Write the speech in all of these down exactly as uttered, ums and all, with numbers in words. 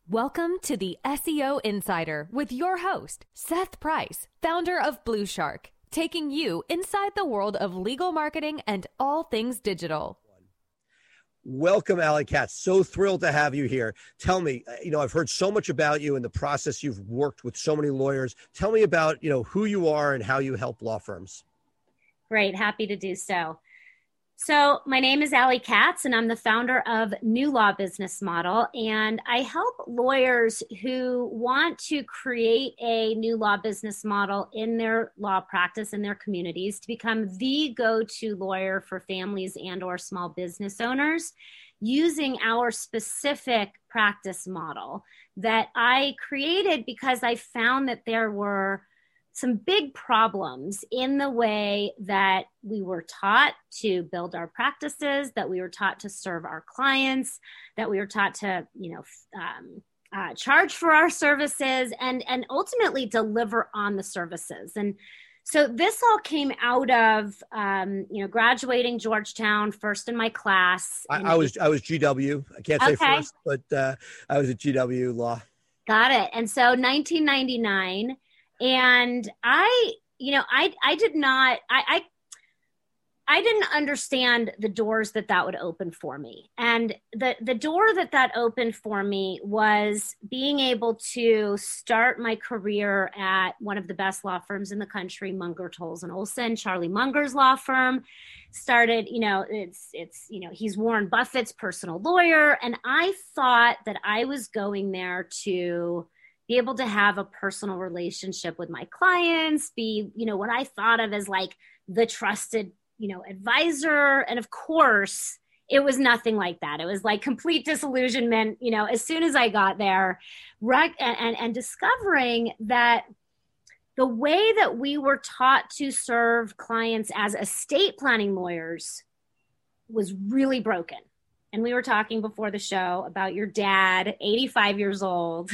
Welcome to the S E O Insider with your host, Seth Price, founder of Blue Shark, taking you inside the world of legal marketing and all things digital. Welcome, Allie Katz. So thrilled to have you here. Tell me, you know, I've heard so much about you and the process you've worked with so many lawyers. Tell me about, you know, who you are and how you help law firms. Great. Happy to do so. So my name is Allie Katz, and I'm the founder of New Law Business Model, and I help lawyers who want to create a new law business model in their law practice, in their communities, to become the go-to lawyer for families and or small business owners using our specific practice model that I created because I found that there were some big problems in the way that we were taught to build our practices, that we were taught to serve our clients, that we were taught to, you know, um, uh, charge for our services and, and ultimately deliver on the services. And so this all came out of, um, you know, graduating Georgetown, first in my class. I, I was I was G W. I can't say okay. first, but uh, I was at G W Law. Got it. And so nineteen ninety-nine. And I, you know, I, I did not, I, I, I didn't understand the doors that that would open for me. And the, the door that that opened for me was being able to start my career at one of the best law firms in the country, Munger, Tolles and Olson. Charlie Munger's law firm started, you know, it's, it's, you know, he's Warren Buffett's personal lawyer. And I thought that I was going there to be able to have a personal relationship with my clients, be, you know, what I thought of as like the trusted, you know, advisor. And of course, it was nothing like that. It was like complete disillusionment, you know, as soon as I got there, rec- and, and, and discovering that the way that we were taught to serve clients as estate planning lawyers was really broken. And we were talking before the show about your dad, eighty-five years old,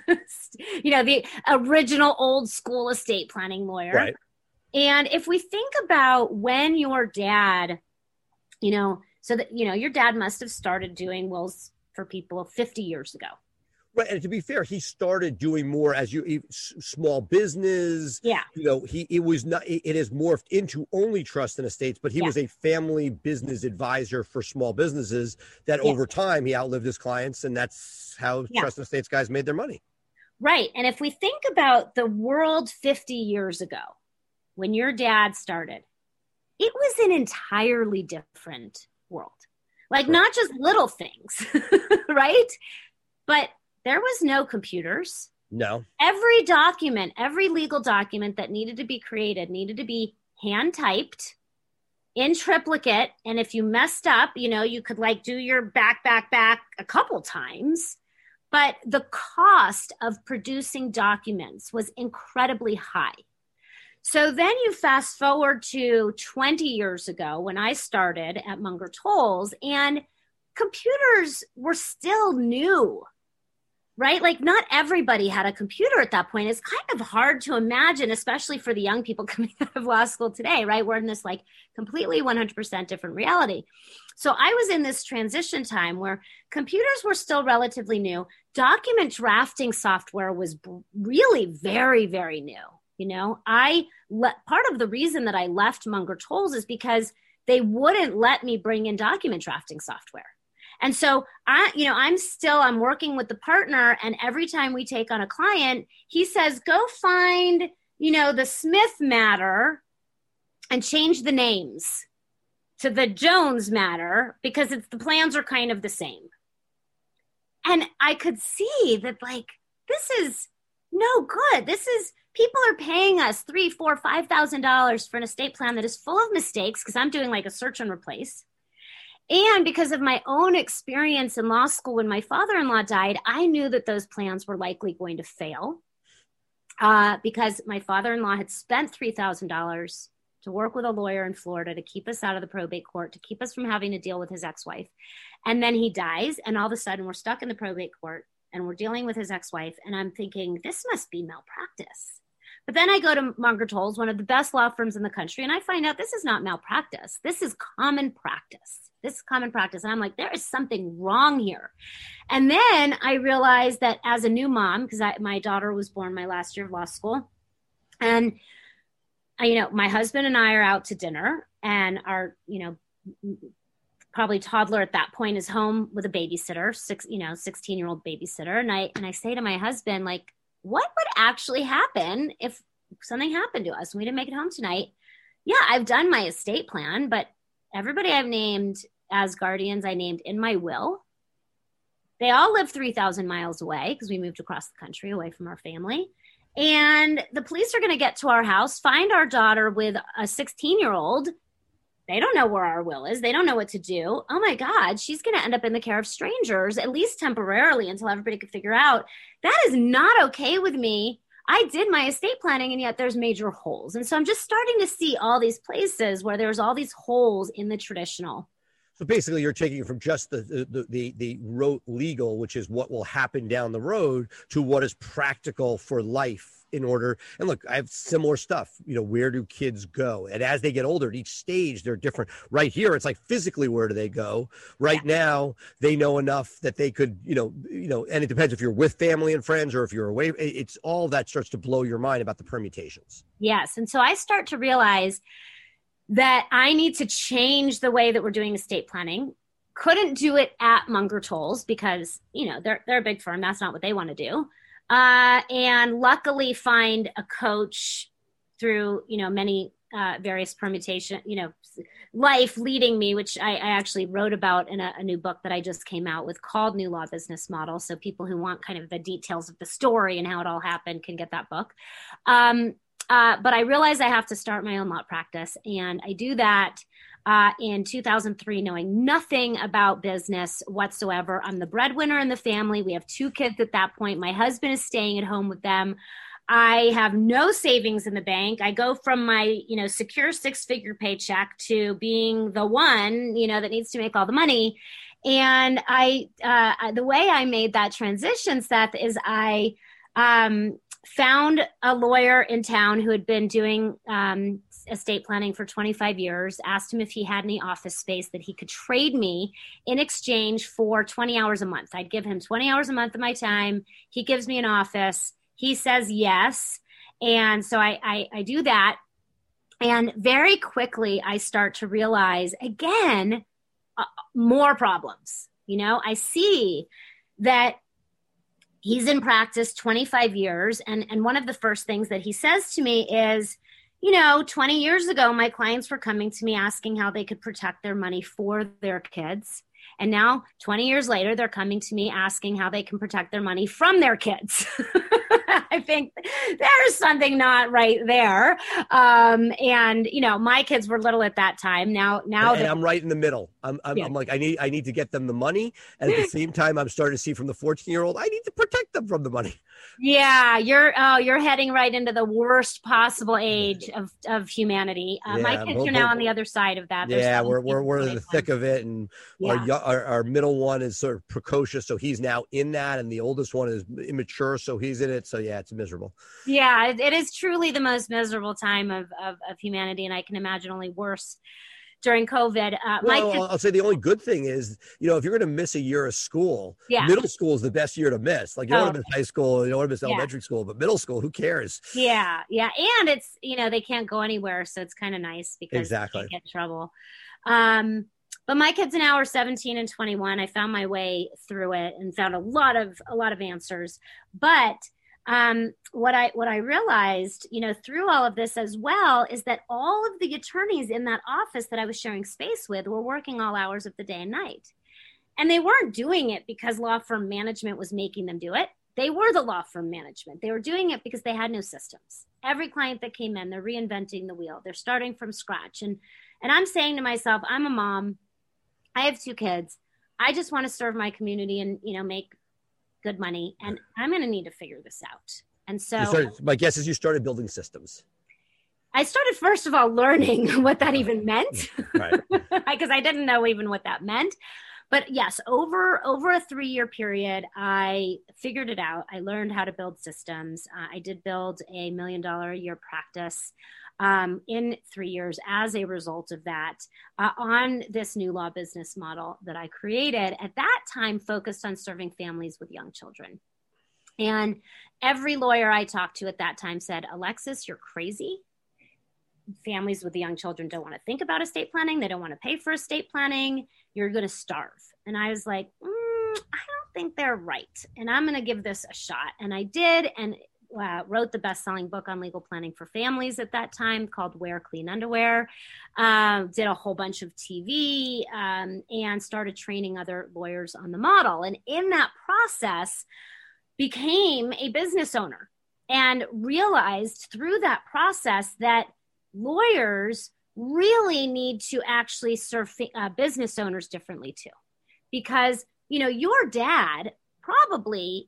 you know, the original old school estate planning lawyer. Right. And if we think about when your dad, you know, so that, you know, your dad must have started doing wills for people fifty years ago. Right. And to be fair, he started doing more as you small business. Yeah. You know, he it was not it has morphed into only trust and estates, but he yeah. was a family business advisor for small businesses that yeah. over time he outlived his clients. And that's how yeah. trust and estates guys made their money. Right. And if we think about the world fifty years ago, when your dad started, it was an entirely different world. Like right. not just little things, right? But there was no computers. No. Every document, every legal document that needed to be created needed to be hand typed in triplicate. And if you messed up, you know, you could like do your back, back, back a couple times. But the cost of producing documents was incredibly high. So then you fast forward to twenty years ago when I started at Munger Tolles, and computers were still new. Right? Like not everybody had a computer at that point. It's kind of hard to imagine, especially for the young people coming out of law school today, right? We're in this like completely one hundred percent different reality. So I was in this transition time where computers were still relatively new. Document drafting software was b- really very, very new. You know, I le- part of the reason that I left Munger Tolles is because they wouldn't let me bring in document drafting software. And so I, you know, I'm still, I'm working with the partner, and every time we take on a client, he says, go find, you know, the Smith matter and change the names to the Jones matter because it's the plans are kind of the same. And I could see that like, this is no good. This is, people are paying us three, four, five thousand dollars for an estate plan that is full of mistakes because I'm doing like a search and replace. And because of my own experience in law school, when my father-in-law died, I knew that those plans were likely going to fail uh, because my father-in-law had spent three thousand dollars to work with a lawyer in Florida to keep us out of the probate court, to keep us from having to deal with his ex-wife. And then he dies, and all of a sudden we're stuck in the probate court, and we're dealing with his ex-wife. And I'm thinking, this must be malpractice. But then I go to Munger Tolles, one of the best law firms in the country, and I find out this is not malpractice. This is common practice. This is common practice. And I'm like, there is something wrong here. And then I realized that as a new mom, because my daughter was born my last year of law school, and I, you know, my husband and I are out to dinner, and our, you know, probably toddler at that point is home with a babysitter, six, you know, sixteen year old babysitter. And I, and I say to my husband, like, what would actually happen if something happened to us and we didn't make it home tonight? Yeah, I've done my estate plan, but everybody I've named as guardians, I named in my will. They all live three thousand miles away because we moved across the country away from our family. And the police are going to get to our house, find our daughter with a sixteen year old. They don't know where our will is. They don't know what to do. Oh my God, she's going to end up in the care of strangers, at least temporarily until everybody could figure out. That is not okay with me. I did my estate planning and yet there's major holes. And so I'm just starting to see all these places where there's all these holes in the traditional. So basically you're taking it from just the, the, the, the rote legal, which is what will happen down the road, to what is practical for life in order. And look, I have similar stuff, you know, where do kids go? And as they get older at each stage, they're different. Right here, it's like physically, where do they go? Right yeah. now, they know enough that they could, you know, you know, and it depends if you're with family and friends or if you're away. It's all that starts to blow your mind about the permutations. Yes. And so I start to realize that I need to change the way that we're doing estate planning. Couldn't do it at Munger Tolles because, you know, they're, they're a big firm. That's not what they want to do. Uh, and luckily find a coach through, you know, many uh, various permutation, you know, life leading me, which I, I actually wrote about in a, a new book that I just came out with called New Law Business Model. So people who want kind of the details of the story and how it all happened can get that book. Um, uh, but I realized I have to start my own law practice. And I do that Uh, in two thousand three, knowing nothing about business whatsoever. I'm the breadwinner in the family. We have two kids at that point. My husband is staying at home with them. I have no savings in the bank. I go from my, you know, secure six-figure paycheck to being the one, you know, that needs to make all the money. And I, uh, the way I made that transition, Seth, is I um, found a lawyer in town who had been doing um, estate planning for twenty-five years, asked him if he had any office space that he could trade me in exchange for twenty hours a month. I'd give him twenty hours a month of my time. He gives me an office. He says yes. And so I, I, I do that. And very quickly, I start to realize, again, uh, more problems. You know, I see that he's in practice twenty-five years. And, and one of the first things that he says to me is, you know, twenty years ago, my clients were coming to me asking how they could protect their money for their kids. And now twenty years later, they're coming to me asking how they can protect their money from their kids. I think there's something not right there. Um, and, you know, my kids were little at that time. Now, now and, and I'm right in the middle. I'm, I'm, yeah. I'm like, I need, I need to get them the money. And at the same time, I'm starting to see from the fourteen year old, I need to protect them from the money. Yeah, you're oh, you're heading right into the worst possible age of, of humanity. Uh, yeah, my kids are now on the other side of that. Yeah, we're we're we're in the thick of it, and yeah. our, our our middle one is sort of precocious, so he's now in that, and the oldest one is immature, so he's in it. So yeah, it's miserable. Yeah, it, it is truly the most miserable time of, of of humanity, and I can imagine only worse during COVID. Uh, well, my kids- I'll say the only good thing is, you know, if you're going to miss a year of school, yeah. middle school is the best year to miss. Like you don't oh. want to miss high school, you don't want to miss yeah. elementary school, but middle school, who cares? Yeah, yeah. And it's, you know, they can't go anywhere. So it's kind of nice because exactly. they can't get in trouble. Um, but my kids now are seventeen and twenty-one. I found my way through it and found a lot of, a lot of answers. But Um, what I, what I realized, you know, through all of this as well, is that all of the attorneys in that office that I was sharing space with were working all hours of the day and night. And they weren't doing it because law firm management was making them do it. They were the law firm management. They were doing it because they had no systems. Every client that came in, they're reinventing the wheel. They're starting from scratch. And, and I'm saying to myself, I'm a mom. I have two kids. I just want to serve my community and, you know, make good money, and I'm going to need to figure this out. And so started, my guess is you started building systems. I started, first of all, learning what that even meant, right? Because I didn't know even what that meant. but yes, over, over a three year period, I figured it out. I learned how to build systems. Uh, I did build a million dollar a year practice um, in three years as a result of that uh, on this new law business model that I created at that time, focused on serving families with young children. And every lawyer I talked to at that time said, Alexis, you're crazy. Families with young children don't want to think about estate planning. They don't want to pay for estate planning. You're going to starve. And I was like, mm, I don't think they're right. And I'm going to give this a shot. And I did, and uh, wrote the best-selling book on legal planning for families at that time called Wear Clean Underwear. Uh, did a whole bunch of T V um, and started training other lawyers on the model. And in that process, became a business owner and realized through that process that lawyers really need to actually serve uh, business owners differently too. Because, you know, your dad probably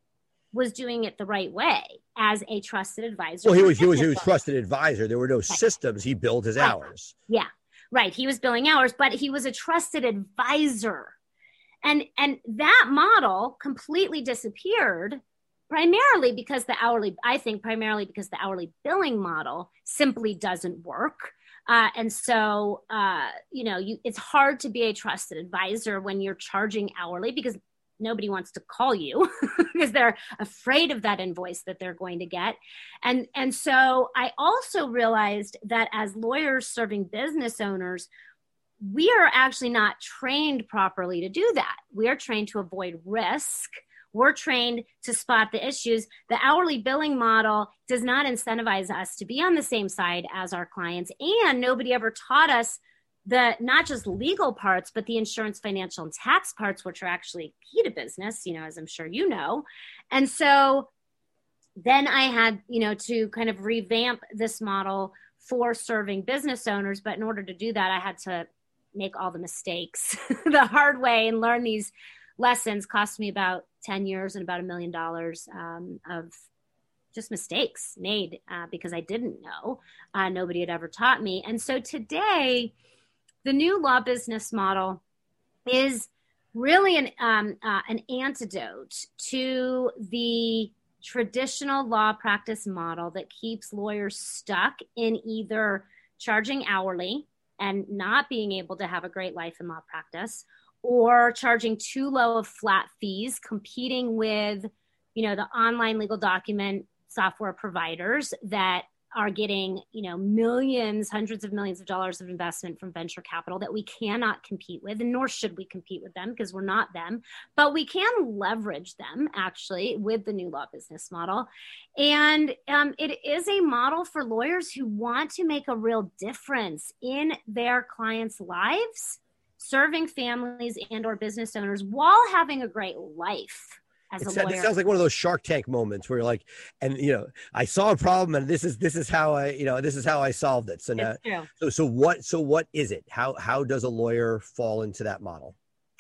was doing it the right way as a trusted advisor. Well, he was, he was, he was trusted advisor. There were no right. systems. He billed his right. hours. Yeah, right. He was billing hours, but he was a trusted advisor. And, and that model completely disappeared primarily because the hourly, I think primarily because the hourly billing model simply doesn't work. Uh, and so, uh, you know, you, it's hard to be a trusted advisor when you're charging hourly because nobody wants to call you because they're afraid of that invoice that they're going to get. And, and so I also realized that as lawyers serving business owners, we are actually not trained properly to do that. We are trained to avoid risk. We're trained to spot the issues. The hourly billing model does not incentivize us to be on the same side as our clients. And nobody ever taught us the not just legal parts, but the insurance, financial, and tax parts, which are actually key to business, you know, as I'm sure you know. And so then I had, you know, to kind of revamp this model for serving business owners. But in order to do that, I had to make all the mistakes the hard way and learn these lessons. Cost me about ten years and about a million dollars um, of just mistakes made uh, because I didn't know. Uh, nobody had ever taught me. And so today, the new law business model is really an, um, uh, an antidote to the traditional law practice model that keeps lawyers stuck in either charging hourly and not being able to have a great life in law practice, or charging too low of flat fees, competing with, you know, the online legal document software providers that are getting, you know, millions, hundreds of millions of dollars of investment from venture capital that we cannot compete with, and nor should we compete with them because we're not them, but we can leverage them actually with the new law business model. And um, it is a model for lawyers who want to make a real difference in their clients' lives, serving families and or business owners while having a great life. It sounds like one of those Shark Tank moments where you're like, and you know, I saw a problem, and this is this is how I, you know, this is how I solved it. So now, so so what so what is it? How how does a lawyer fall into that model?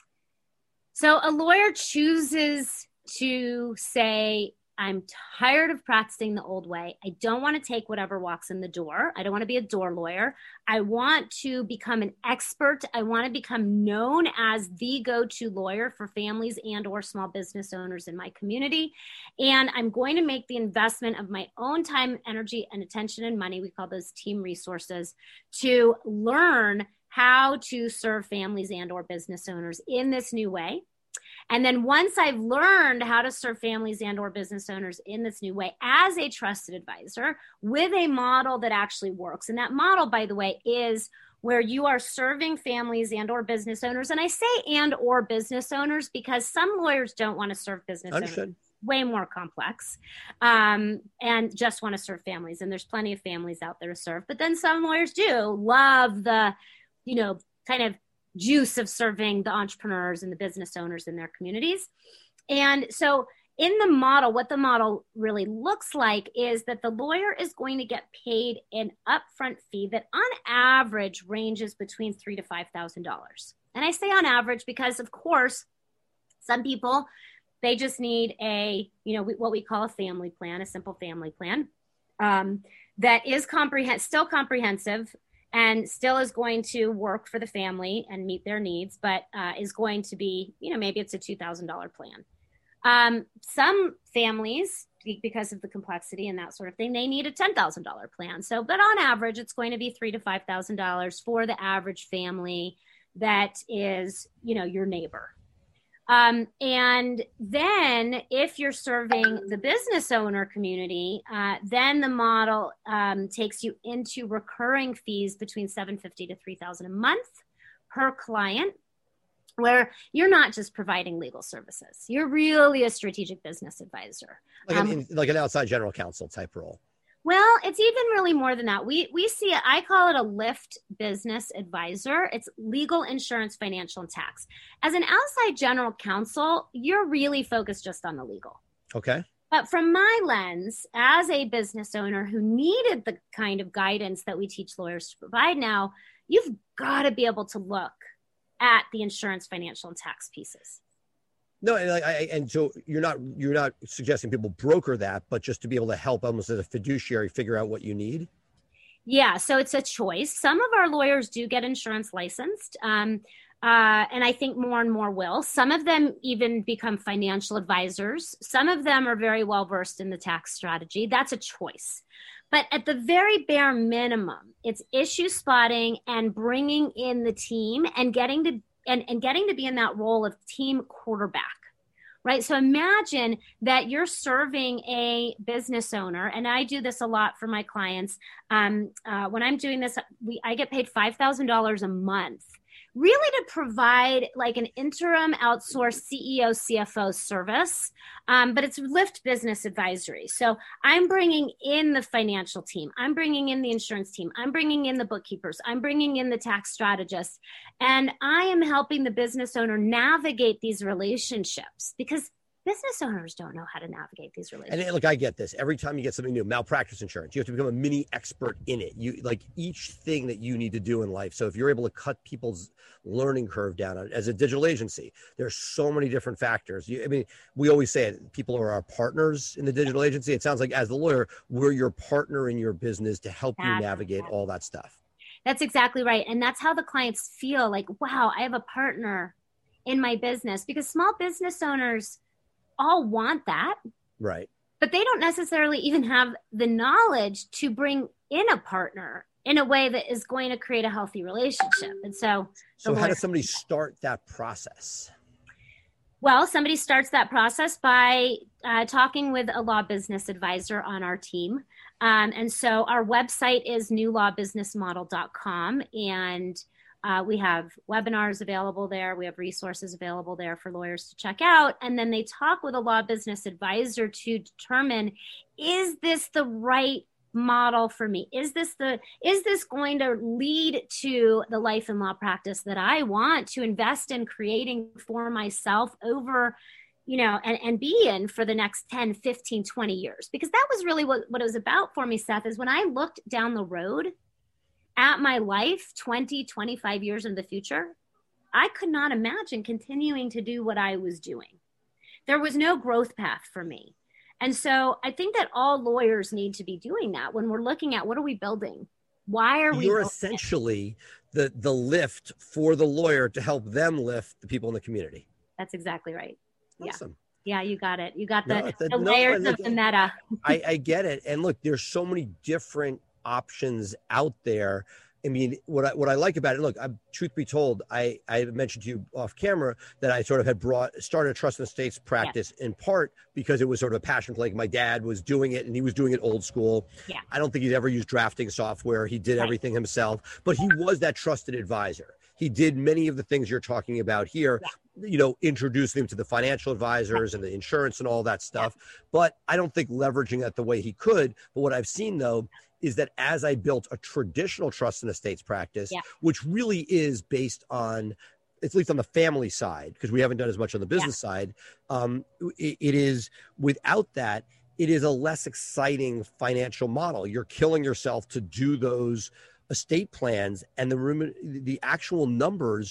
So a lawyer chooses to say, I'm tired of practicing the old way. I don't want to take whatever walks in the door. I don't want to be a door lawyer. I want to become an expert. I want to become known as the go-to lawyer for families and or small business owners in my community. And I'm going to make the investment of my own time, energy, and attention and money, we call those team resources, to learn how to serve families and or business owners in this new way. And then once I've learned how to serve families and or business owners in this new way as a trusted advisor with a model that actually works. And that model, by the way, is where you are serving families and or business owners. And I say and or business owners because some lawyers don't want to serve business Understood. owners. Way more complex um, and just want to serve families. And there's plenty of families out there to serve. But then some lawyers do love the, you know, kind of juice of serving the entrepreneurs and the business owners in their communities. And so in the model, what the model really looks like is that the lawyer is going to get paid an upfront fee that on average ranges between three to five thousand dollars. And I say on average because, of course, some people, they just need a, you know, what we call a family plan, a simple family plan um, that is comprehend- still comprehensive and still is going to work for the family and meet their needs, but uh, is going to be, you know, maybe it's a two thousand dollars plan. Um, some families, because of the complexity and that sort of thing, they need a ten thousand dollars plan. So, but on average, it's going to be three thousand to five thousand dollars for the average family that is, you know, your neighbor. Um, and then if you're serving the business owner community, uh, then the model um, takes you into recurring fees between seven hundred fifty dollars to three thousand dollars a month per client, where you're not just providing legal services. You're really a strategic business advisor. Like an, Um, like an outside general counsel type role. Well, it's even really more than that. We we see it, I call it a Lyft business advisor. It's legal, insurance, financial, and tax. As an outside general counsel, you're really focused just on the legal. Okay. But from my lens, as a business owner who needed the kind of guidance that we teach lawyers to provide now, you've got to be able to look at the insurance, financial, and tax pieces. No, and, like, I, and so you're not you're not suggesting people broker that, but just to be able to help almost as a fiduciary figure out what you need. Yeah, so it's a choice. Some of our lawyers do get insurance licensed, um, uh, and I think more and more will. Some of them even become financial advisors. Some of them are very well versed in the tax strategy. That's a choice. But at the very bare minimum, it's issue spotting and bringing in the team and getting to and, and getting to be in that role of team quarterback, right? So imagine that you're serving a business owner, and I do this a lot for my clients. Um, uh, when I'm doing this, we I get paid five thousand dollars a month, really to provide like an interim outsourced C E O, C F O service, um, but it's Lyft Business Advisory. So I'm bringing in the financial team. I'm bringing in the insurance team. I'm bringing in the bookkeepers. I'm bringing in the tax strategists. And I am helping the business owner navigate these relationships because business owners don't know how to navigate these relationships. And look, I get this. Every time you get something new, malpractice insurance, you have to become a mini expert in it. You like each thing that you need to do in life. So if you're able to cut people's learning curve down as a digital agency, there's so many different factors. You, I mean, we always say it, people are our partners in the digital agency. It sounds like as the lawyer, we're your partner in your business to help you navigate all that stuff. That's exactly right. And that's how the clients feel like, wow, I have a partner in my business, because small business owners all want that. Right. But they don't necessarily even have the knowledge to bring in a partner in a way that is going to create a healthy relationship. And so, so how lawyer, does somebody start that process? Well, somebody starts that process by uh, talking with a law business advisor on our team. Um, and so our website is new law business model dot com, and Uh, we have webinars available there. We have resources available there for lawyers to check out. And then they talk with a law business advisor to determine, is this the right model for me? Is this the, is this going to lead to the life and law practice that I want to invest in creating for myself over, you know, and, and be in for the next ten, fifteen, twenty years? Because that was really what, what it was about for me, Seth, is when I looked down the road at my life twenty, twenty-five years in the future, I could not imagine continuing to do what I was doing. There was no growth path for me. And so I think that all lawyers need to be doing that when we're looking at what are we building? Why are we You're building essentially the, the lift for the lawyer to help them lift the people in the community. That's exactly right. Awesome. Yeah. Yeah, you got it. You got the, No, the- the no, layers and of look, the meta. I, I get it. And look, there's so many different options out there. I mean, what I, what I like about it, look, I'm, truth be told, I, I mentioned to you off camera that I sort of had brought, started a trust and estates practice yeah. in part because it was sort of a passion. Like my dad was doing it and he was doing it old school. Yeah. I don't think he'd ever used drafting software. He did right. everything himself, but he was that trusted advisor. He did many of the things you're talking about here, yeah. you know, introducing him to the financial advisors and the insurance and all that stuff. Yeah. But I don't think leveraging that the way he could. But what I've seen, though, is that as I built a traditional trust and estates practice, yeah. which really is based on, at least on the family side, because we haven't done as much on the business yeah. side, um, it, it is, without that, it is a less exciting financial model. You're killing yourself to do those estate plans, and the the actual numbers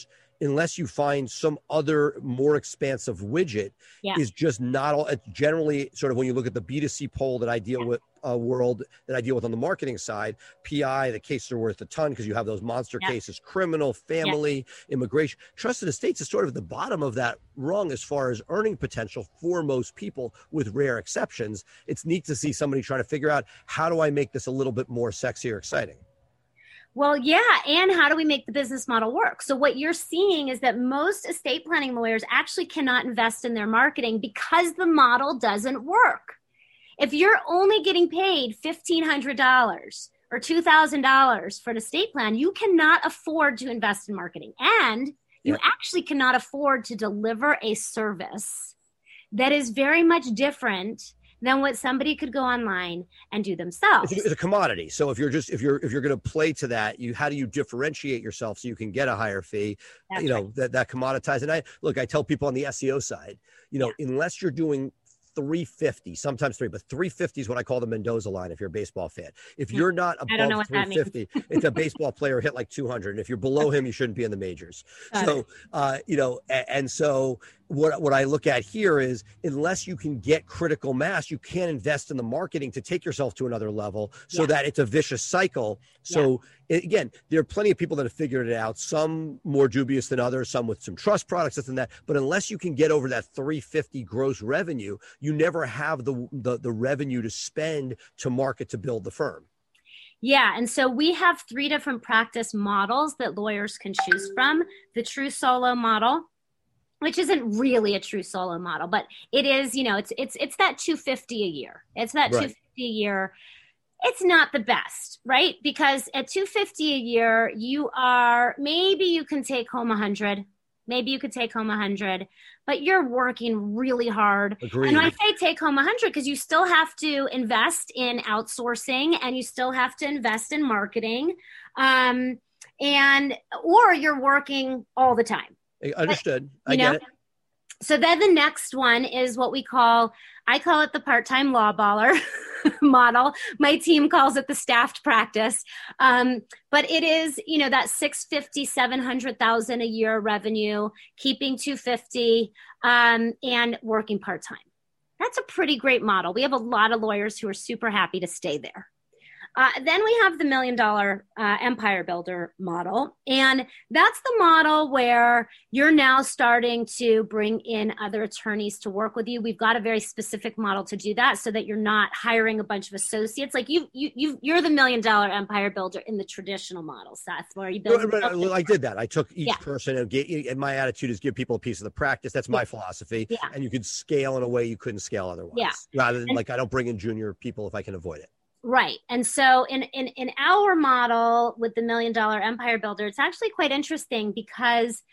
unless you find some other more expansive widget, yeah. is just not all. It's generally sort of when you look at the B two C poll that I deal yeah. with, uh, world that I deal with on the marketing side, P I, the cases are worth a ton because you have those monster yeah. cases, criminal, family, yeah. immigration. Trusted estates is sort of at the bottom of that rung as far as earning potential for most people, with rare exceptions. It's neat to see somebody trying to figure out, how do I make this a little bit more sexy or exciting? Well, yeah. And how do we make the business model work? So what you're seeing is that most estate planning lawyers actually cannot invest in their marketing because the model doesn't work. If you're only getting paid fifteen hundred dollars or two thousand dollars for an estate plan, you cannot afford to invest in marketing. And you yeah. actually cannot afford to deliver a service that is very much different than what somebody could go online and do themselves. It's a, it's a commodity. So if you're just if you're if you're going to play to that, you how do you differentiate yourself so you can get a higher fee? That's you know right. that that commoditized. And I look, I tell people on the S E O side, you know, yeah. unless you're doing three fifty, sometimes three, but three fifty is what I call the Mendoza line if you're a baseball fan. If you're not above three fifty, it's a baseball player hit like two hundred. And if you're below him, you shouldn't be in the majors. Got so, uh, you know, and, and so what, what I look at here is, unless you can get critical mass, you can't invest in the marketing to take yourself to another level so yeah. that it's a vicious cycle. So yeah. it, again, there are plenty of people that have figured it out, some more dubious than others, some with some trust products, this and that. But unless you can get over that three fifty gross revenue, you never have the, the, the revenue to spend to market to build the firm. Yeah. And so we have three different practice models that lawyers can choose from. The true solo model, which isn't really a true solo model, but it is, you know, it's, it's, it's that two hundred fifty dollars a year. It's that right. two hundred fifty dollars a year. It's not the best, right? Because at two hundred fifty dollars a year, you are, maybe you can take home a hundred, maybe you could take home a hundred, but you're working really hard. Agreed. And I say take home a hundred because you still have to invest in outsourcing and you still have to invest in marketing. Um, and, or you're working all the time. Understood. But, I know, get it. So then the next one is what we call, I call it the part-time law baller model. My team calls it the staffed practice. Um, but it is, you know, that six fifty, seven hundred thousand a year revenue, keeping two fifty, um, and working part-time. That's a pretty great model. We have a lot of lawyers who are super happy to stay there. Uh, then we have the million dollar uh, empire builder model. And that's the model where you're now starting to bring in other attorneys to work with you. We've got a very specific model to do that so that you're not hiring a bunch of associates. Like you, you, you you're the million dollar empire builder in the traditional model, Seth, where you build. Right, right, I did that. I took each yeah. person and, get, and my attitude is give people a piece of the practice. That's my yeah. philosophy. Yeah. And you could scale in a way you couldn't scale otherwise. Yeah. Rather than and, like, I don't bring in junior people if I can avoid it. Right. And so in, in, in our model with the million dollar empire builder, it's actually quite interesting because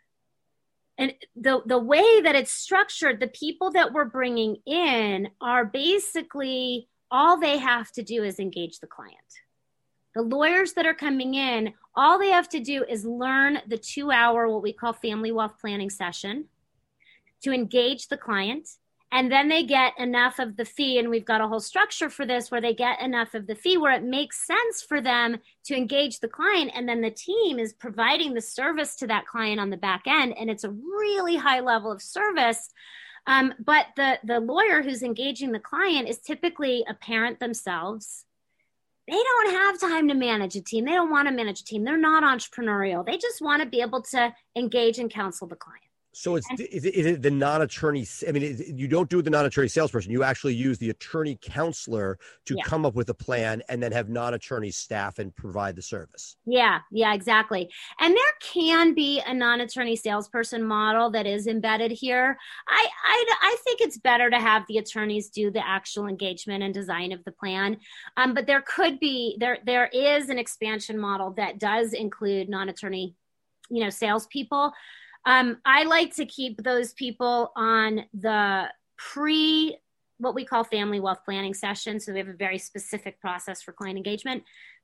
and the, the way that it's structured, the people that we're bringing in are basically, all they have to do is engage the client. The lawyers that are coming in, all they have to do is learn the two hour, what we call family wealth planning session, to engage the client. And then they get enough of the fee, and we've got a whole structure for this where they get enough of the fee where it makes sense for them to engage the client. And then the team is providing the service to that client on the back end. And it's a really high level of service. Um, but the, the lawyer who's engaging the client is typically a parent themselves. They don't have time to manage a team. They don't want to manage a team. They're not entrepreneurial. They just want to be able to engage and counsel the client. So it's is it, is it the non-attorney? I mean, it, you don't do the non-attorney salesperson. You actually use the attorney counselor to yeah. come up with a plan and then have non-attorney staff and provide the service. Yeah, yeah, exactly. And there can be a non-attorney salesperson model that is embedded here. I, I, I think it's better to have the attorneys do the actual engagement and design of the plan. Um, but there could be, there there is an expansion model that does include non-attorney, you know, salespeople. Um, I like to keep those people on the pre, what we call family wealth planning session. So we have a very specific process for client engagement.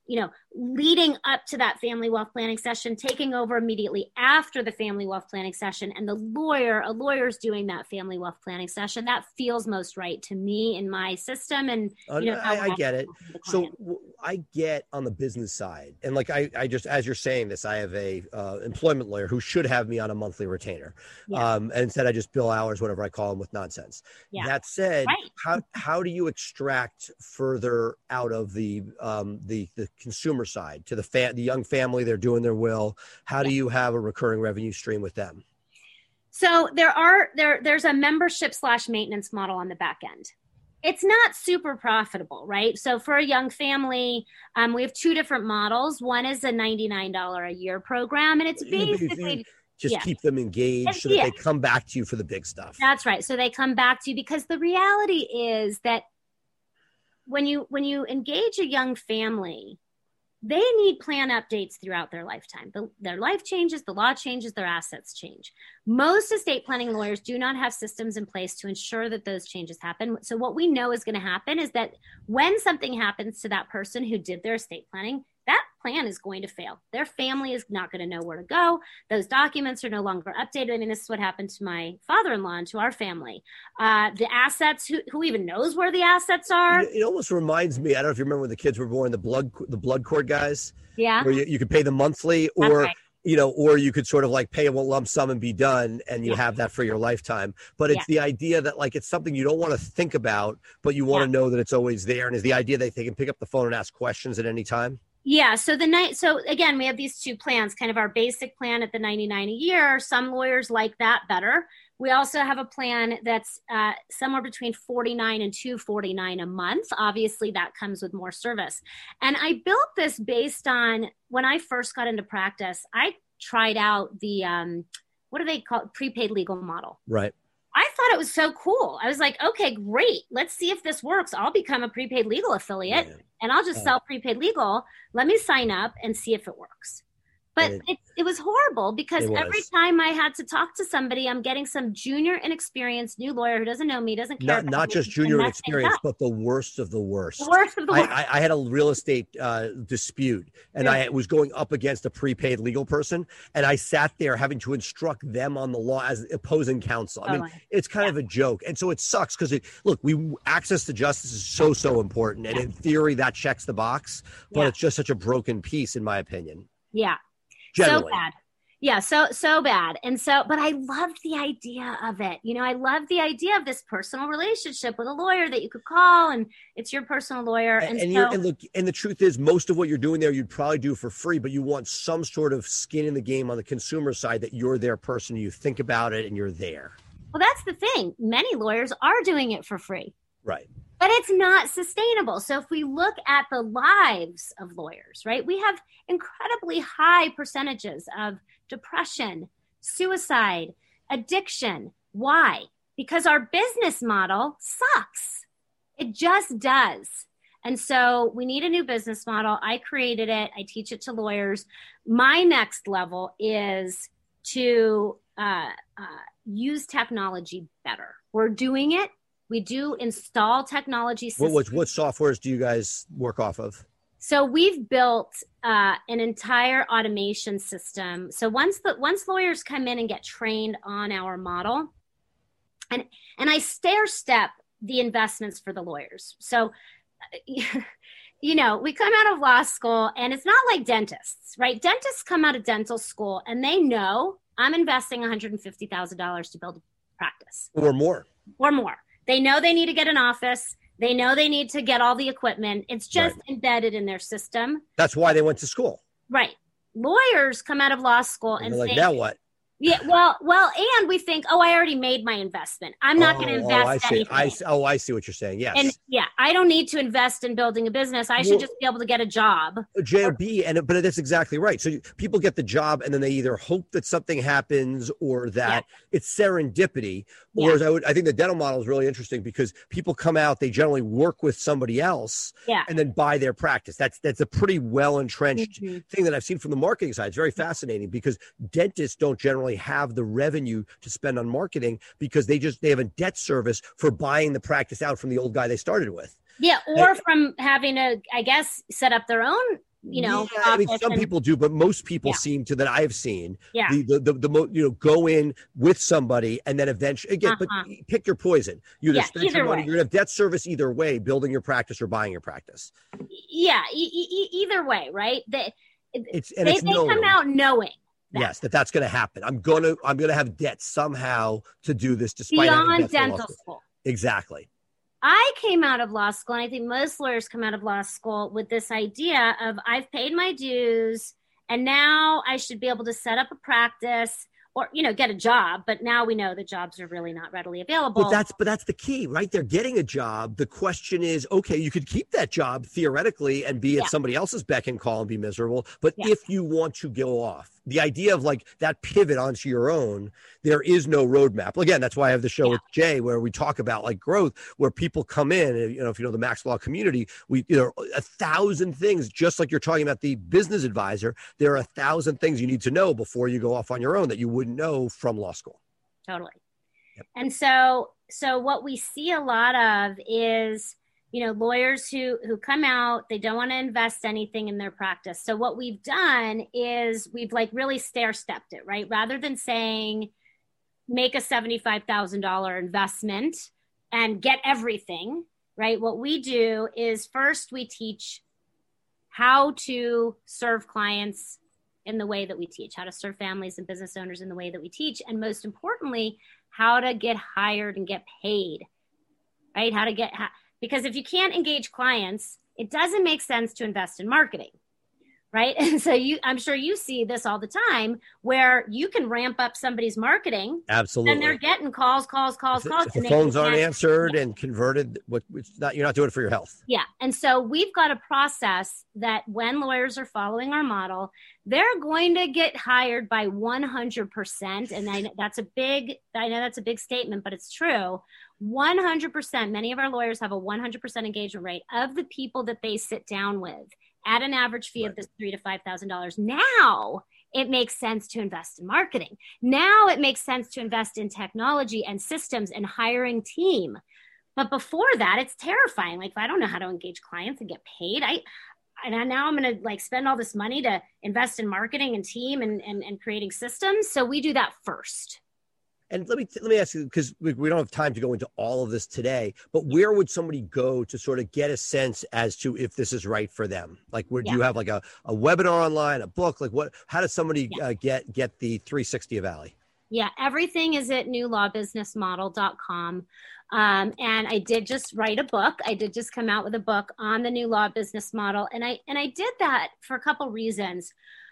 you know, leading up to that family wealth planning session, taking over immediately after the family wealth planning session, and the lawyer, a lawyer's doing that family wealth planning session. That feels most right to me in my system. And uh, you know, I, I get it. So w- I get on the business side, and like I, I just, as you're saying this, I have a uh, employment lawyer who should have me on a monthly retainer, yeah. um, and instead I just bill hours, whatever I call them, with nonsense. Yeah. That said, right. how how do you extract further out of the um, the the consumer side to the fa- the young family? They're doing their will. How do you have a recurring revenue stream with them? So there are there there's a membership slash maintenance model on the back end. It's not super profitable, right? So for a young family, um, we have two different models. One is a ninety-nine dollars a year program, and it's basically just yeah. keep them engaged so that yeah. they come back to you for the big stuff. That's right. So they come back to you, because the reality is that when you when you engage a young family, they need plan updates throughout their lifetime. The, their life changes, the law changes, their assets change. Most estate planning lawyers do not have systems in place to ensure that those changes happen. So what we know is going to happen is that when something happens to that person who did their estate planning, that plan is going to fail. Their family is not going to know where to go. Those documents are no longer updated. I mean, this is what happened to my father-in-law and to our family. Uh, the assets, who, who even knows where the assets are? It, it almost reminds me, I don't know if you remember when the kids were born, the blood the blood cord guys. Yeah. Where you, you could pay them monthly, or right. you know, or you could sort of like pay a lump sum and be done, and you yeah. have that for your lifetime. But it's yeah. the idea that like it's something you don't want to think about, but you want yeah. to know that it's always there. And is the idea that they can pick up the phone and ask questions at any time? Yeah. So the night, so again, we have these two plans, kind of our basic plan at the ninety-nine a year. Some lawyers like that better. We also have a plan that's uh, somewhere between forty-nine and two forty-nine a month. Obviously, that comes with more service. And I built this based on when I first got into practice, I tried out the, um, what do they call it? Prepaid legal model. Right. I thought it was so cool. I was like, okay, great. Let's see if this works. I'll become a prepaid legal affiliate yeah. and I'll just oh. sell prepaid legal. Let me sign up and see if it works. But it, it, it was horrible, because every time I had to talk to somebody, I'm getting some junior inexperienced new lawyer who doesn't know me, doesn't care. Not, not just junior inexperienced, but the worst of the worst. The worst of the worst. I, I, I had a real estate uh, dispute, and yeah. I was going up against a prepaid legal person, and I sat there having to instruct them on the law as opposing counsel. I mean, oh, it's kind yeah. of a joke. And so it sucks, because, it, look, we access to justice is so, so important. And yeah. in theory, that checks the box, but yeah. it's just such a broken piece, in my opinion. Yeah. Generally. So bad. Yeah, so so bad. And so, but I loved the idea of it. You know, I loved the idea of this personal relationship with a lawyer that you could call, and it's your personal lawyer. And, and, and, so, you're, and look, and the truth is, most of what you're doing there, you'd probably do for free, but you want some sort of skin in the game on the consumer side, that you're their person, you think about it, and you're there. Well, that's the thing. Many lawyers are doing it for free. Right. But it's not sustainable. So if we look at the lives of lawyers, right, we have incredibly high percentages of depression, suicide, addiction. Why? Because our business model sucks. It just does. And so we need a new business model. I created it. I teach it to lawyers. My next level is to uh, uh, use technology better. We're doing it. We do install technology systems. What, what, what softwares do you guys work off of? So we've built uh, an entire automation system. So once the once lawyers come in and get trained on our model, and and I stair step the investments for the lawyers. So, you know, we come out of law school, and it's not like dentists, right? Dentists come out of dental school and they know I'm investing one hundred fifty thousand dollars to build a practice. Or more. Or more. They know they need to get an office. They know they need to get all the equipment. It's just right. embedded in their system. That's why they went to school. Right. Lawyers come out of law school and, and like, say, now what? Yeah, well, well, and we think, oh, I already made my investment. I'm not oh, going to invest oh, I see. anything. I see. Oh, I see what you're saying. Yes. And yeah, I don't need to invest in building a business. I should well, just be able to get a job. J O B, and but that's exactly right. So people get the job, and then they either hope that something happens, or that yeah. it's serendipity. Yeah. Whereas I would, I think the dental model is really interesting, because people come out, they generally work with somebody else, yeah. and then buy their practice. That's that's a pretty well entrenched mm-hmm. thing that I've seen from the marketing side. It's very fascinating, because dentists don't generally have the revenue to spend on marketing, because they just they have a debt service for buying the practice out from the old guy they started with. Yeah, or and, from having to, I guess, set up their own you know, yeah, I mean, some and, people do, but most people yeah. seem to, that I've seen, yeah. the, the, the, the mo- you know, go in with somebody and then eventually, again, uh-huh. but pick your poison. You either yeah, spend your money, way. You're going to have debt service either way, building your practice or buying your practice. Yeah, e- e- either way, right? They, it's, and they, it's they come out knowing. That. Yes, that that's going to happen. I'm going to, I'm going to have debt somehow to do this despite beyond dental school. school. Exactly. I came out of law school, and I think most lawyers come out of law school with this idea of I've paid my dues, and now I should be able to set up a practice or, you know, get a job. But now we know that jobs are really not readily available. But that's but that's the key, right? They're getting a job. The question is, okay, you could keep that job theoretically and be at yeah. somebody else's beck and call and be miserable. But yeah. if you want to go off, the idea of like that pivot onto your own, there is no roadmap. Again, that's why I have the show yeah. with Jay, where we talk about like growth, where people come in, and, you know, if you know the Max Law community, we, you know, a thousand things, just like you're talking about the business advisor, there are a thousand things you need to know before you go off on your own that you wouldn't know from law school. Totally. Yep. And so, so what we see a lot of is, you know, lawyers who, who come out, they don't want to invest anything in their practice. So what we've done is we've like really stair-stepped it, right? Rather than saying, make a seventy-five thousand dollars investment and get everything, right? What we do is first we teach how to serve clients in the way that we teach, how to serve families and business owners in the way that we teach. And most importantly, how to get hired and get paid, right? How to get... How, Because if you can't engage clients, it doesn't make sense to invest in marketing, right? And so you, I'm sure you see this all the time where you can ramp up somebody's marketing. Absolutely. And they're getting calls, calls, calls, if, calls. If the phones aren't answered yeah. and converted, what, it's not, you're not doing it for your health. Yeah. And so we've got a process that when lawyers are following our model, they're going to get hired by one hundred percent. And I, that's a big, I know that's a big statement, but it's true. one hundred percent. Many of our lawyers have a one hundred percent engagement rate of the people that they sit down with at an average fee right. of this three to five thousand dollars. Now it makes sense to invest in marketing. Now it makes sense to invest in technology and systems and hiring team. But before that, it's terrifying. Like, if I don't know how to engage clients and get paid, I and now I'm going to like spend all this money to invest in marketing and team and, and, and creating systems. So we do that first. And let me let me ask you, because we, we don't have time to go into all of this today, but where would somebody go to sort of get a sense as to if this is right for them? Like, where do yeah. you have like a, a webinar online, a book? Like, what? How does somebody yeah. uh, get get the three sixty of Ali? Yeah, everything is at new law business model dot com. Um, and I did just write a book. I did just come out with a book on the new law business model. And I and I did that for a couple reasons.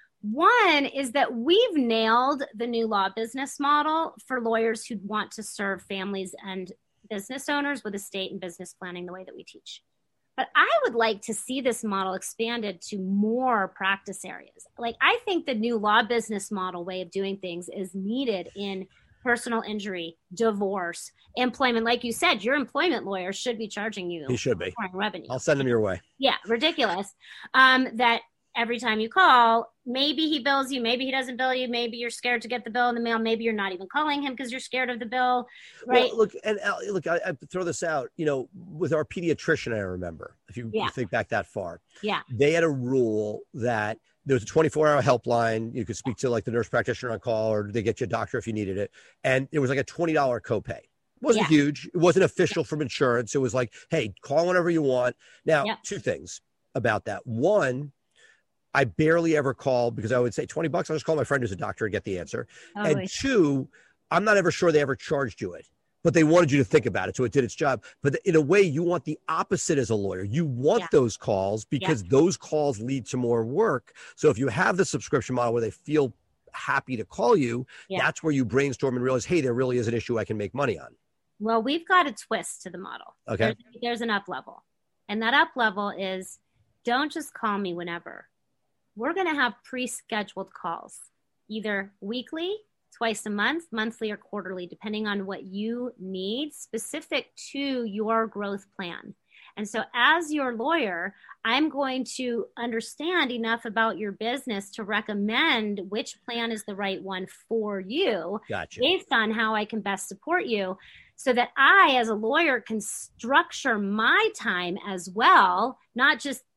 One is that we've nailed the new law business model for lawyers who want to serve families and business owners with estate and business planning the way that we teach. But I would like to see this model expanded to more practice areas. Like, I think the new law business model way of doing things is needed in personal injury, divorce, employment. Like you said, your employment lawyer should be charging you. He should be. Revenue. I'll send him your way. Yeah, ridiculous. Um, that every time you call, maybe he bills you, maybe he doesn't bill you, maybe you're scared to get the bill in the mail, maybe you're not even calling him because you're scared of the bill, right? Well, look, and uh, look, I, I throw this out, you know, with our pediatrician, I remember, if you, yeah. you think back that far, yeah, they had a rule that there was a twenty-four hour helpline. You could speak to like the nurse practitioner on call, or they get you a doctor if you needed it. And it was like a twenty dollars copay. It wasn't yeah. huge. It wasn't official yeah. from insurance. It was like, hey, call whenever you want. Now, yeah. two things about that. One, I barely ever call because I would say twenty bucks. I'll just call my friend who's a doctor and get the answer. Oh, and wait. Two, I'm not ever sure they ever charged you it, but they wanted you to think about it. So it did its job. But in a way, you want the opposite as a lawyer. You want yeah. those calls because yeah. those calls lead to more work. So if you have the subscription model where they feel happy to call you, yeah. that's where you brainstorm and realize, hey, there really is an issue I can make money on. Well, we've got a twist to the model. Okay. There's, there's an up level. And that up level is don't just call me whenever. We're going to have pre-scheduled calls, either weekly, twice a month, monthly, or quarterly, depending on what you need specific to your growth plan. And so as your lawyer, I'm going to understand enough about your business to recommend which plan is the right one for you, gotcha. Based on how I can best support you, so that I, as a lawyer, can structure my time as well, not just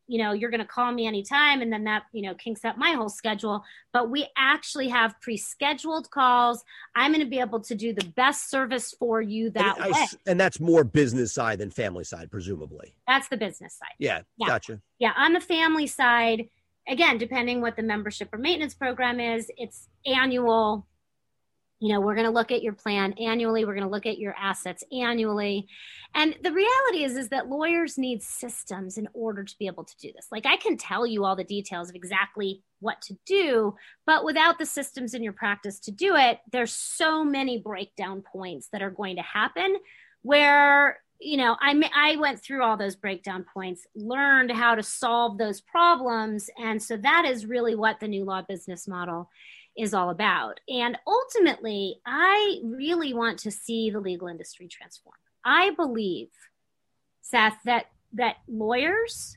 you know, you're going to call me anytime. And then that, you know, kinks up my whole schedule. But we actually have pre-scheduled calls. I'm going to be able to do the best service for you that and, way. I, and that's more business side than family side, presumably. That's the business side. Yeah, yeah. Gotcha. Yeah. On the family side, again, depending what the membership or maintenance program is, it's annual. You know, we're going to look at your plan annually. We're going to look at your assets annually. And the reality is, is that lawyers need systems in order to be able to do this. Like, I can tell you all the details of exactly what to do, but without the systems in your practice to do it, there's so many breakdown points that are going to happen where, you know, I, I went through all those breakdown points, learned how to solve those problems. And so that is really what the new law business model is all about. And ultimately, I really want to see the legal industry transform. I believe, Seth, that that lawyers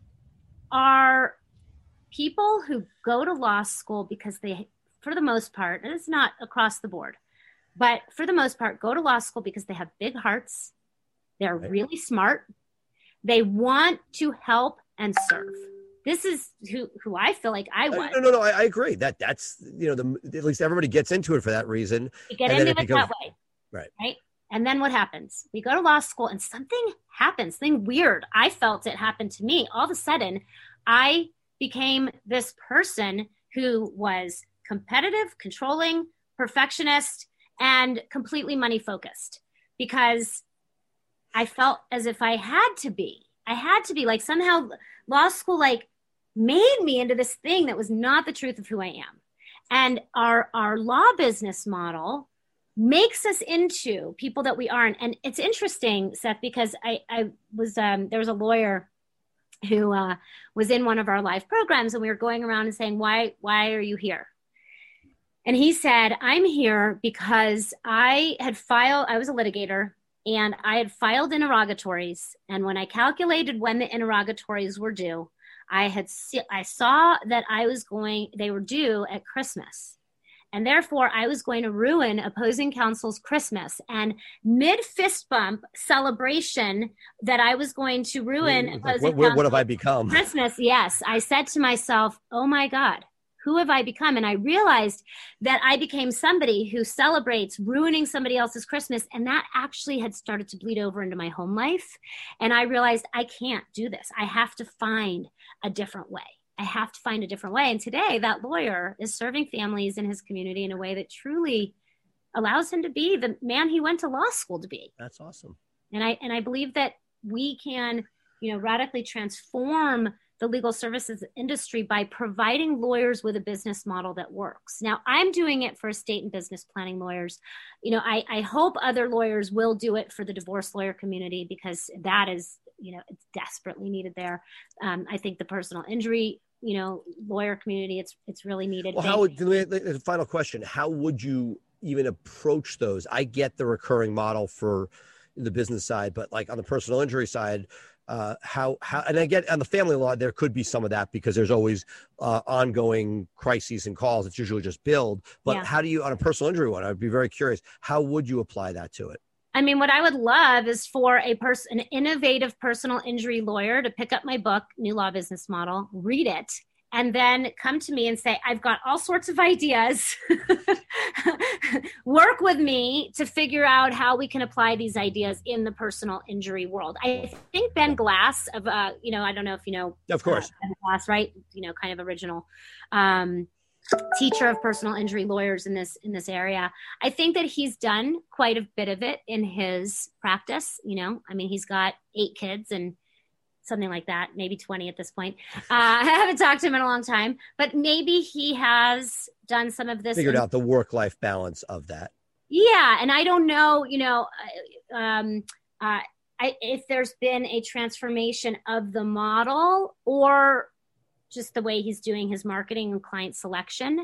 are people who go to law school because they, for the most part, and it's not across the board, but for the most part, go to law school because they have big hearts. They're right. really smart. They want to help and serve. This is who, who I feel like I was. No, no, no. I, I agree that that's, you know, the, at least everybody gets into it for that reason. You get into it, it becomes, that way. Right. Right. And then what happens? We go to law school and something happens, something weird. I felt it happened to me. All of a sudden, I became this person who was competitive, controlling, perfectionist, and completely money focused because I felt as if I had to be. I had to be like somehow law school like made me into this thing that was not the truth of who I am. And our our law business model makes us into people that we aren't. And it's interesting, Seth, because I, I was, um, there was a lawyer who uh, was in one of our live programs and we were going around and saying, why, why are you here? And he said, I'm here because I had filed, I was a litigator and I had filed interrogatories. And when I calculated when the interrogatories were due, I had, I saw that I was going, they were due at Christmas. And therefore, I was going to ruin opposing counsel's Christmas and mid fist bump celebration that I was going to ruin like, opposing what, what, what have I become? Christmas. Yes. I said to myself, oh my God, who have I become? And I realized that I became somebody who celebrates ruining somebody else's Christmas. And that actually had started to bleed over into my home life. And I realized I can't do this. I have to find a different way. I have to find a different way. And today that lawyer is serving families in his community in a way that truly allows him to be the man he went to law school to be. That's awesome. And I, and I believe that we can, you know, radically transform the legal services industry by providing lawyers with a business model that works. Now, I'm doing it for estate and business planning lawyers. You know, I, I hope other lawyers will do it for the divorce lawyer community because that is, you know, it's desperately needed there. Um, I think the personal injury, you know, lawyer community, it's it's really needed. Well, how would, the final question, how would you even approach those? I get the recurring model for the business side, but like on the personal injury side, uh, how, how, and again, on the family law, there could be some of that because there's always uh, ongoing crises and calls. It's usually just billed, but yeah. How do you, on a personal injury one, I'd be very curious, how would you apply that to it? I mean, what I would love is for a person, an innovative personal injury lawyer to pick up my book, New Law Business Model, read it, and then come to me and say, I've got all sorts of ideas. Work with me to figure out how we can apply these ideas in the personal injury world. I think Ben Glass of, uh, you know, I don't know if you know. Of course. Uh, Ben Glass, right? You know, kind of original um, teacher of personal injury lawyers in this in this area. I think that he's done quite a bit of it in his practice. You know, I mean, he's got eight kids and something like that, maybe twenty at this point. Uh, I haven't talked to him in a long time, but maybe he has done some of this. Figured in- out the work-life balance of that. Yeah, and I don't know, you know, um, uh, I, if there's been a transformation of the model or just the way he's doing his marketing and client selection.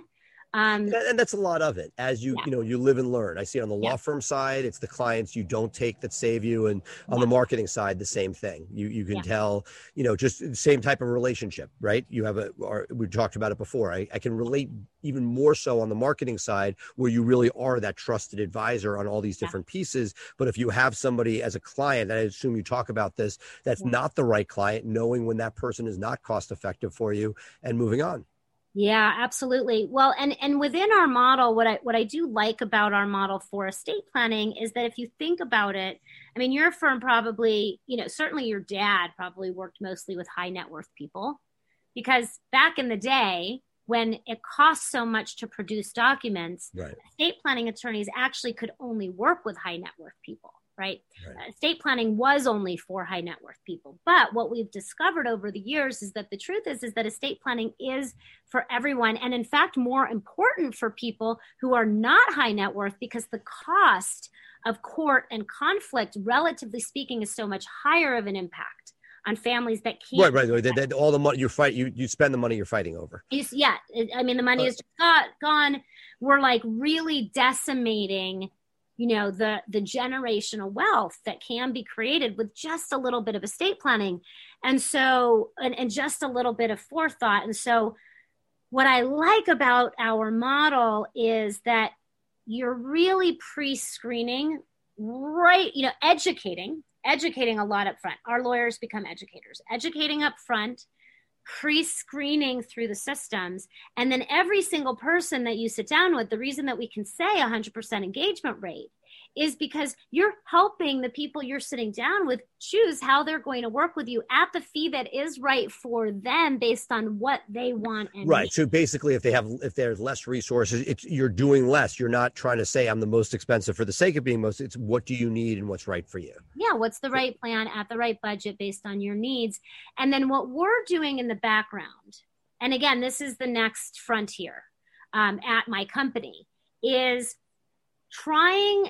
Um, and that's a lot of it as you, yeah. you know, you live and learn. I see it on the yeah. law firm side, it's the clients you don't take that save you. And on yeah. the marketing side, the same thing. You you can yeah. tell, you know, just the same type of relationship, right? You have a, or we talked about it before. I, I can relate even more so on the marketing side where you really are that trusted advisor on all these different yeah. pieces. But if you have somebody as a client, and I assume you talk about this, that's yeah. not the right client, knowing when that person is not cost effective for you and moving on. Yeah, absolutely. Well, and, and within our model, what I, what I do like about our model for estate planning is that if you think about it, I mean, your firm probably, you know, certainly your dad probably worked mostly with high net worth people, because back in the day when it costs so much to produce documents, right. estate planning attorneys actually could only work with high net worth people. Right? Right. Estate planning was only for high net worth people. But what we've discovered over the years is that the truth is, is that estate planning is for everyone. And in fact, more important for people who are not high net worth, because the cost of court and conflict, relatively speaking, is so much higher of an impact on families that can't. Right, right. They, they, all the money you fight, you, you spend the money you're fighting over. You, yeah. I mean, the money is just got, gone. We're like really decimating you know, the, the generational wealth that can be created with just a little bit of estate planning. And so, and, and just a little bit of forethought. And so what I like about our model is that you're really pre-screening, right, you know, educating, educating a lot up front. Our lawyers become educators, educating up front, pre-screening through the systems. And then every single person that you sit down with, the reason that we can say one hundred percent engagement rate is because you're helping the people you're sitting down with choose how they're going to work with you at the fee that is right for them based on what they want. And right. need. So basically, if they have, if there's less resources, it's, you're doing less. You're not trying to say I'm the most expensive for the sake of being most. It's what do you need and what's right for you. Yeah. What's the right plan at the right budget based on your needs. And then what we're doing in the background, and again, this is the next frontier um, at my company, is trying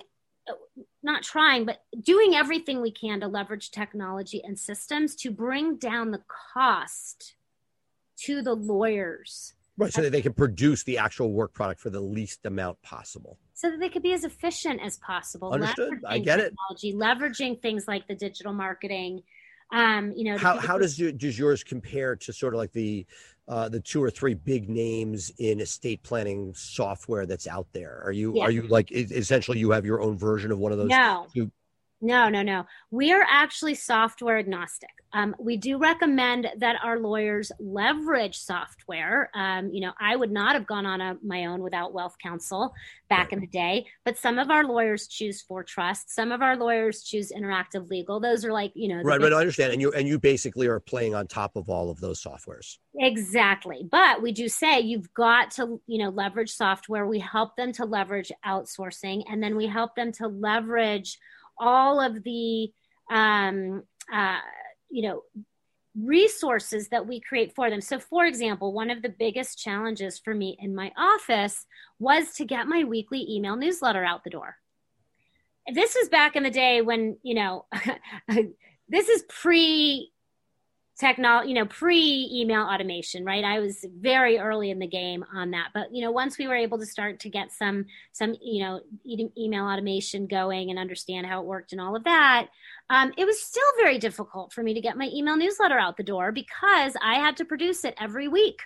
not trying, but doing everything we can to leverage technology and systems to bring down the cost to the lawyers. Right, so that they can produce the actual work product for the least amount possible. So that they could be as efficient as possible. Understood. I get it. Leveraging things like the digital marketing. Um, you know, how how does your, does yours compare to sort of like the uh, the two or three big names in estate planning software that's out there? Are you yeah. are you like essentially you have your own version of one of those? No, two? no, no, no. We are actually software agnostic. Um, we do recommend that our lawyers leverage software. Um, you know, I would not have gone on a, my own without Wealth Counsel back right. in the day, but some of our lawyers choose ForTrust. Some of our lawyers choose Interactive Legal. Those are like, you know. Right, right, I understand. And you, and you basically are playing on top of all of those softwares. Exactly. But we do say you've got to, you know, leverage software. We help them to leverage outsourcing, and then we help them to leverage all of the, um, uh, you know, resources that we create for them. So for example, one of the biggest challenges for me in my office was to get my weekly email newsletter out the door. This is back in the day when, you know, this is pre technology, you know, pre-email automation, right? I was very early in the game on that. But, you know, once we were able to start to get some, some, you know, e- email automation going and understand how it worked and all of that, um, it was still very difficult for me to get my email newsletter out the door because I had to produce it every week.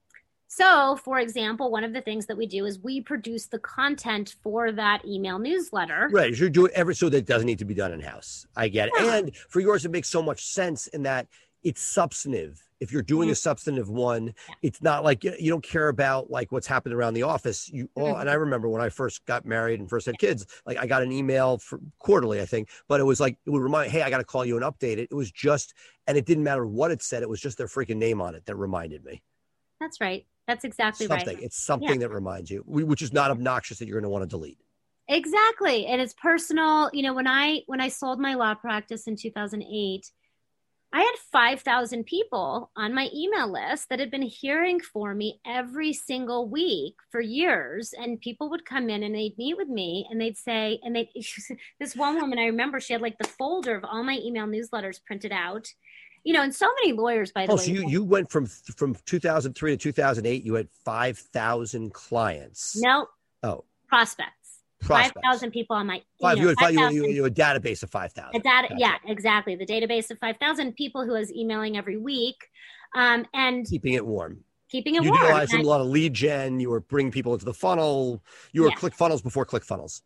So, for example, one of the things that we do is we produce the content for that email newsletter. Right. You're doing every, so that doesn't need to be done in-house. I get it. Yeah. And for yours, it makes so much sense in that it's substantive. If you're doing mm-hmm. a substantive one, yeah. it's not like you don't care about like what's happened around the office. You all, mm-hmm. and I remember when I first got married and first had kids, like I got an email for quarterly, I think, but it was like, it would remind, hey, I got to call you and update it. It was just, and it didn't matter what it said. It was just their freaking name on it that reminded me. That's right. That's exactly something. right. It's something yeah. that reminds you, which is not obnoxious that you're going to want to delete. Exactly. And it's personal. You know, when I, when I sold my law practice in two thousand eight, I had five thousand people on my email list that had been hearing for me every single week for years. And people would come in and they'd meet with me and they'd say, and they, this one woman, I remember she had like the folder of all my email newsletters printed out. you know, and so many lawyers, by the oh, way. So you, you went from from two thousand three to two thousand eight, you had five thousand clients. No. Oh. Prospects. Prospects. five thousand people on my, Five, you know, you, had, you, you, you had a database of five thousand. A data, gotcha. Yeah, exactly. The database of five thousand people who I was emailing every week. Um, and keeping it warm. Keeping it you warm. You utilized a lot of lead gen. You were bringing people into the funnel. You were yeah. ClickFunnels before ClickFunnels.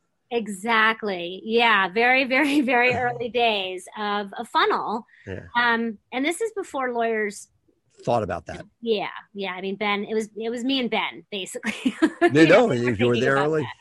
Exactly. Yeah. Very, very, very early days of a funnel. Yeah. Um, and this is before lawyers thought about that. Yeah. Yeah. I mean, Ben, it was, it was me and Ben, basically. They know you, you were there early. That.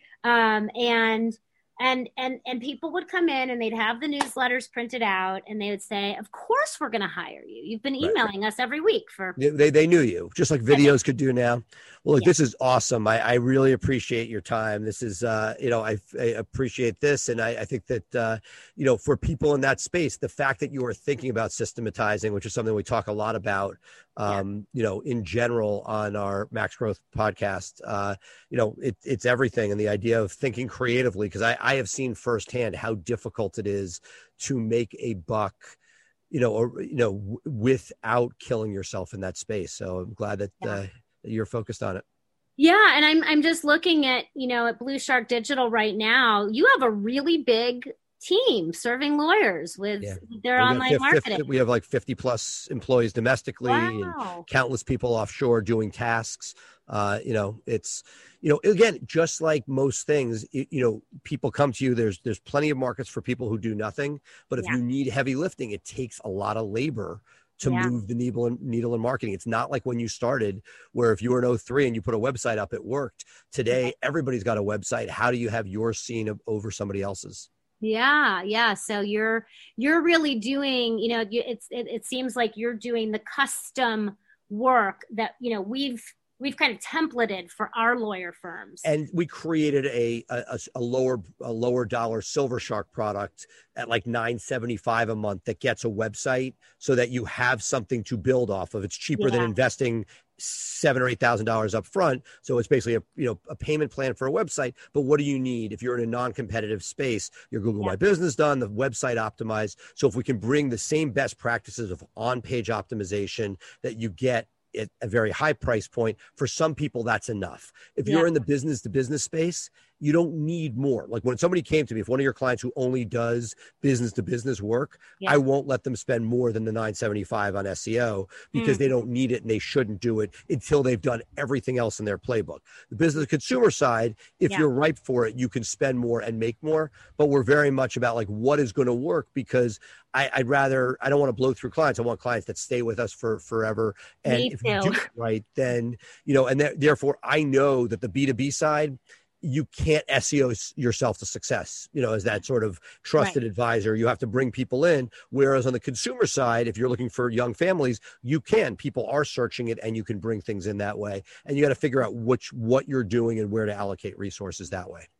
Um, and, and, and, and people would come in and they'd have the newsletters printed out and they would say, of course we're going to hire you. You've been emailing right. us every week for. They, they knew you just like videos could do now. Well, look, yeah. this is awesome. I, I really appreciate your time. This is, uh, you know, I, I appreciate this. And I, I think that, uh, you know, for people in that space, the fact that you are thinking about systematizing, which is something we talk a lot about, um, yeah. you know, in general on our Max Growth podcast, uh, you know, it, it's everything. And the idea of thinking creatively, because I, I have seen firsthand how difficult it is to make a buck, you know, or, you know, w- without killing yourself in that space. So I'm glad that, yeah. uh, that you're focused on it. Yeah. And I'm, I'm just looking at, you know, at Blue Shark Digital right now, you have a really big team serving lawyers with yeah. their online fifty, marketing. fifty, we have like fifty plus employees domestically wow. and countless people offshore doing tasks. Uh, you know, it's, you know, again, just like most things, it, you know, people come to you, there's, there's plenty of markets for people who do nothing, but if yeah. you need heavy lifting, it takes a lot of labor to yeah. move the needle in, needle in marketing. It's not like when you started where if you were in oh three and you put a website up, it worked. Today, everybody's got a website. How do you have your seen over somebody else's? Yeah. Yeah. So you're, you're really doing, you know, you, it's, it, it seems like you're doing the custom work that, you know, we've, we've kind of templated for our lawyer firms. And we created a, a, a lower, a lower dollar Silver Shark product at like nine seventy-five a month that gets a website so that you have something to build off of. It's cheaper yeah. than investing seven or eight thousand dollars up front. So it's basically a, you know, a payment plan for a website. But what do you need if you're in a non-competitive space? Your Google yeah. My Business done, the website optimized. So if we can bring the same best practices of on-page optimization that you get at a very high price point, for some people, that's enough. If yeah. you're in the business to business space, you don't need more. Like when somebody came to me, if one of your clients who only does business to business work, yeah. I won't let them spend more than the nine seventy-five on S E O because mm. they don't need it and they shouldn't do it until they've done everything else in their playbook. The business consumer side, if yeah. you're ripe for it, you can spend more and make more, but we're very much about like what is going to work because I, I'd rather, I don't want to blow through clients. I want clients that stay with us for forever. And Me if too. you do it right, then, you know, and th- therefore I know that the B two B side, you can't S E O yourself to success, you know, as that sort of trusted right. advisor. You have to bring people in. Whereas on the consumer side, if you're looking for young families, you can. People are searching it and you can bring things in that way. And you got to figure out which, what you're doing and where to allocate resources that way.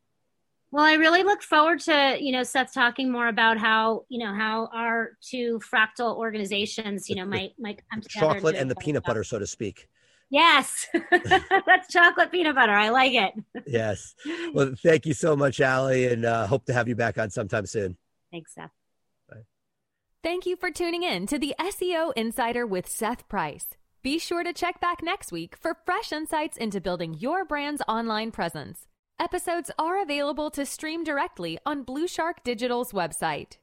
Well, I really look forward to, you know, Seth talking more about how, you know, how our two fractal organizations, you know, might, might come together. Chocolate and the peanut butter, so to speak. Yes. That's chocolate peanut butter. I like it. Yes. Well, thank you so much, Allie, and uh, hope to have you back on sometime soon. Thanks, Seth. Bye. Thank you for tuning in to the S E O Insider with Seth Price. Be sure to check back next week for fresh insights into building your brand's online presence. Episodes are available to stream directly on Blue Shark Digital's website.